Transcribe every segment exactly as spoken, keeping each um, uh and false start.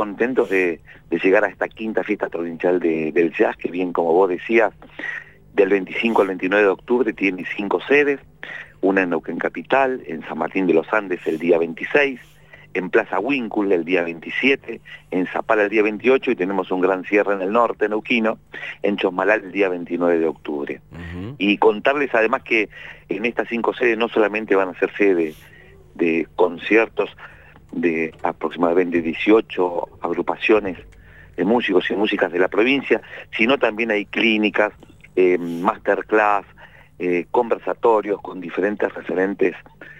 contentos de, de llegar a esta quinta fiesta provincial de, del jazz, que bien como vos decías, del veinticinco al veintinueve de octubre tiene cinco sedes, una en Neuquén Capital, en San Martín de los Andes el día veintiséis, en Plaza Winkul el día veintisiete, en Zapala el día veintiocho y tenemos un gran cierre en el norte neuquino, en Chosmalal el día veintinueve de octubre. Uh-huh. Y contarles además que en estas cinco sedes no solamente van a ser sede de conciertos de aproximadamente dieciocho agrupaciones de músicos y músicas de la provincia, sino también hay clínicas, eh, masterclass, eh, conversatorios con diferentes referentes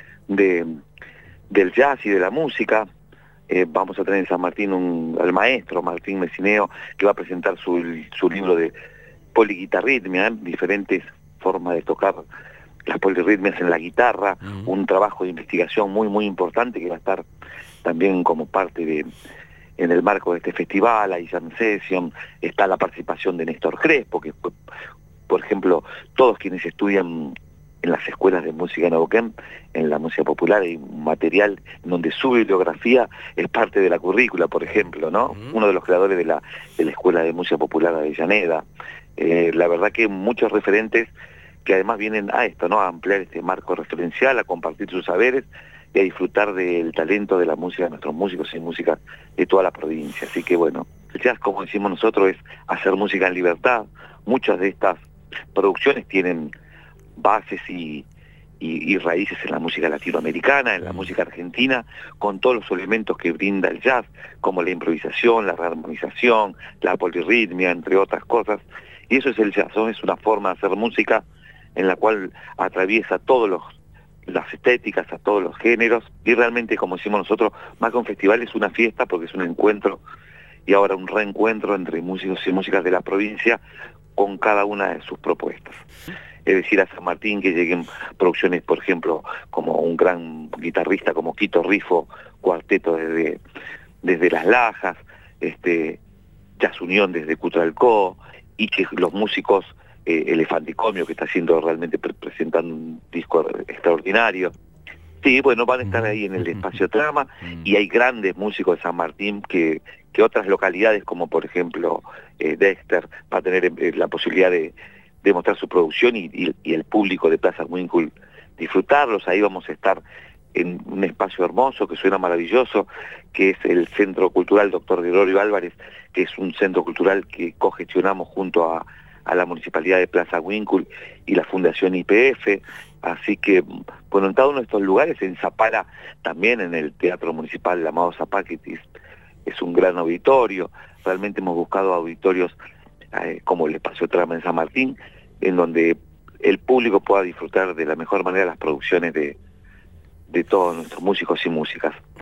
de, del jazz y de la música. Eh, vamos a tener en San Martín un, al maestro Martín Messineo, que va a presentar su, su libro de poliguitarritmia, ¿eh? diferentes formas de tocar las polirritmias en la guitarra, uh-huh. un trabajo de investigación muy muy importante que va a estar también como parte de, en el marco de este festival. Hay jam session, está la participación de Néstor Crespo, que por ejemplo, todos quienes estudian en las escuelas de música en Neuquén, en la música popular, hay un material donde su bibliografía es parte de la currícula, por ejemplo, ¿no? Uh-huh. Uno de los creadores de la, de la Escuela de Música Popular de Avellaneda. Eh, la verdad que muchos referentes que además vienen a esto, ¿no? A ampliar este marco referencial, a compartir sus saberes y a disfrutar del talento de la música de nuestros músicos y música de toda la provincia. Así que bueno, el jazz, como decimos nosotros, es hacer música en libertad. Muchas de estas producciones tienen bases y, y, y raíces en la música latinoamericana, en la música argentina, con todos los elementos que brinda el jazz, como la improvisación, la rearmonización, la polirritmia, entre otras cosas. Y eso es el jazz, ¿no? Es una forma de hacer música en la cual atraviesa todos los las estéticas, a todos los géneros, y realmente, como decimos nosotros, más que un festival es una fiesta, porque es un encuentro y ahora un reencuentro entre músicos y músicas de la provincia con cada una de sus propuestas. Es decir, a San Martín que lleguen producciones, por ejemplo, como un gran guitarrista como Quito Rifo, cuarteto desde, desde Las Lajas, este, Jazz Unión desde Cutralcó, y que los músicos, eh, Elefanticomio, que está haciendo realmente, pre presentando un disco extraordinario. Sí, bueno, van a estar ahí en el Espacio Trama, y hay grandes músicos de San Martín que, que otras localidades, como por ejemplo eh, Dexter, va a tener eh, la posibilidad de, de mostrar su producción y, y, y el público de Plaza Winkul disfrutarlos. Ahí vamos a estar en un espacio hermoso que suena maravilloso, que es el Centro Cultural Doctor Gregorio Álvarez, que es un centro cultural que cogestionamos junto a, a la Municipalidad de Plaza Winkul y la Fundación Y P F. Así que, bueno, en cada uno de estos lugares, en Zapala también, en el Teatro Municipal El Amado Zapá, que es, es un gran auditorio. Realmente hemos buscado auditorios eh, como el Espacio Trama en San Martín, en donde el público pueda disfrutar de la mejor manera las producciones de, de todos nuestros músicos y músicas.